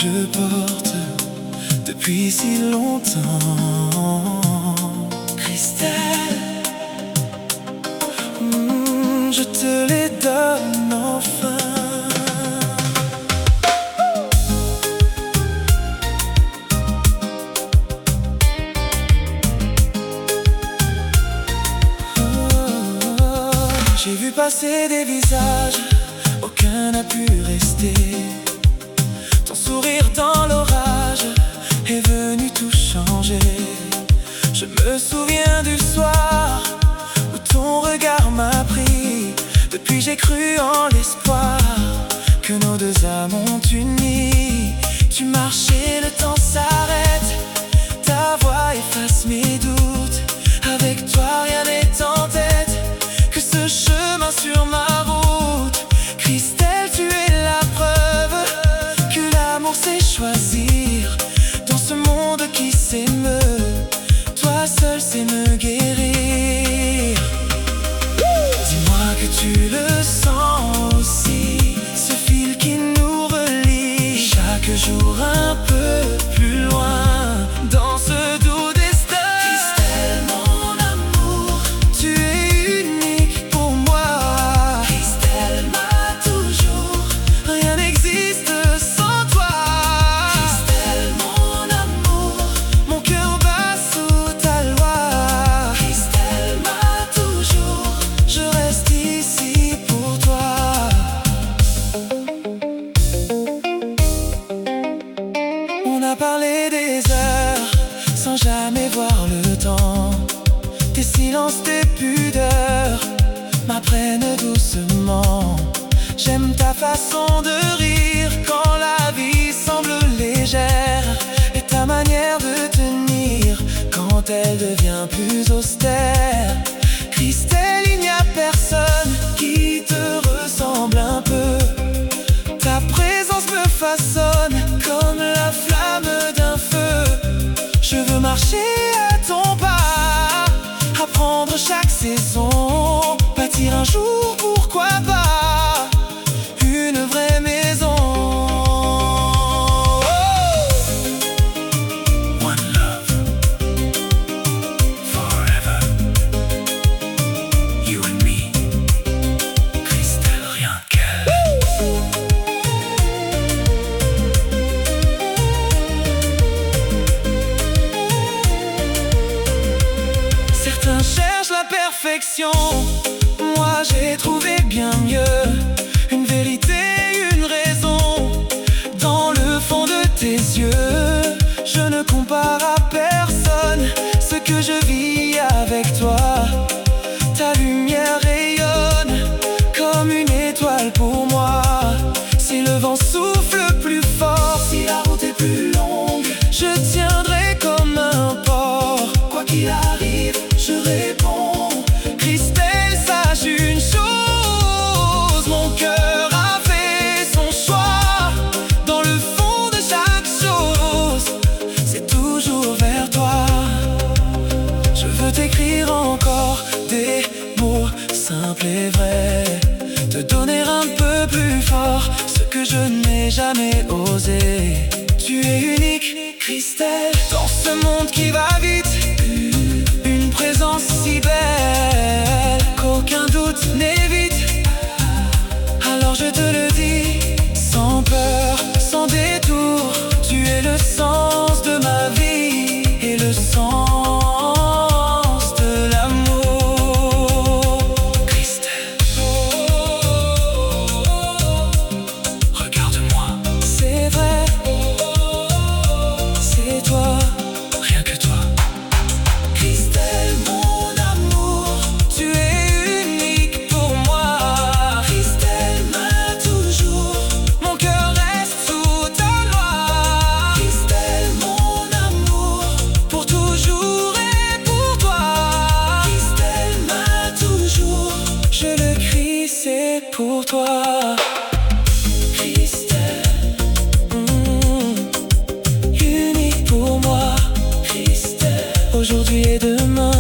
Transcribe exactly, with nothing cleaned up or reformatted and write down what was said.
je porte depuis si longtemps. Christelle, mm, je te les donne enfin. J'ai vu passer des visages, aucun n'a pu rester. Ton sourire dans l'orage est venu tout changer. Je me souviens du soir où ton regard m'a pris. Depuis j'ai cru en l'espoir que nos deux âmes ont uni. Tu marchais, le temps s'arrête, ta voix efface mes doutes. Avec toi rien n'est en tête que ce chemin sur ma route. Christelle, tu es la preuve que l'amour c'est choisir. Dans ce monde qui s'émeut, toi seul sais me guérir. Dis-moi que tu le sens aussi, ce fil qui nous relie. Chaque jour un peu plus loin dans ce doux destin. Christelle, mon amour, tu es unique pour moi. Christelle m'a toujours, rien n'existe sans toi. Christelle, mon amour, mon cœur bat sous ta loi. Christelle m'a toujours, je reste ici pour toi. On a parlé des heures sans jamais voir le temps. Tes silences, tes pudeurs m'apprennent doucement. J'aime ta façon de rire quand la vie semble légère, et ta manière de tenir quand elle devient plus austère. Christelle, il n'y a personne qui te ressemble un peu. Ta présence me façonne comme la flamme d'un feu. Je veux marcher à ton pas, apprendre chaque saison, bâtir un jour, pourquoi pas, une vraie maison. One love, forever, you and me. Christelle, rien qu'elle. Certains cherchent la perfection, moi j'ai trouvé bien mieux. Une vérité, une raison, dans le fond de tes yeux. Je ne compare à personne ce que je vis avec toi. Ta lumière rayonne comme une étoile pour moi. Si le vent souffle plus fort, si la route est plus longue, je tiendrai comme un port. Quoi qu'il arrive, je réponds. Christelle, sache une chose, mon cœur a fait son choix. Dans le fond de chaque chose, c'est toujours vers toi. Je veux t'écrire encore des mots simples et vrais, te donner un peu plus fort ce que je n'ai jamais osé. Tu es unique, Christelle, dans ce monde qui va vite. Une présence si belle qu'aucun doute n'évite. Alors je te le dis, sans peur, sans détour, tu es le sens de ma vie et le sens de l'amour. Christelle, regarde-moi, c'est vrai, c'est toi, rien que toi. Christelle, mon amour, tu es unique pour moi. Christelle m'a toujours, mon cœur reste sous ta loi. Christelle, mon amour, pour toujours et pour toi. Christelle m'a toujours, je le crie, c'est pour toi. Christelle, mm, unique pour moi. Christelle, aujourd'hui et demain.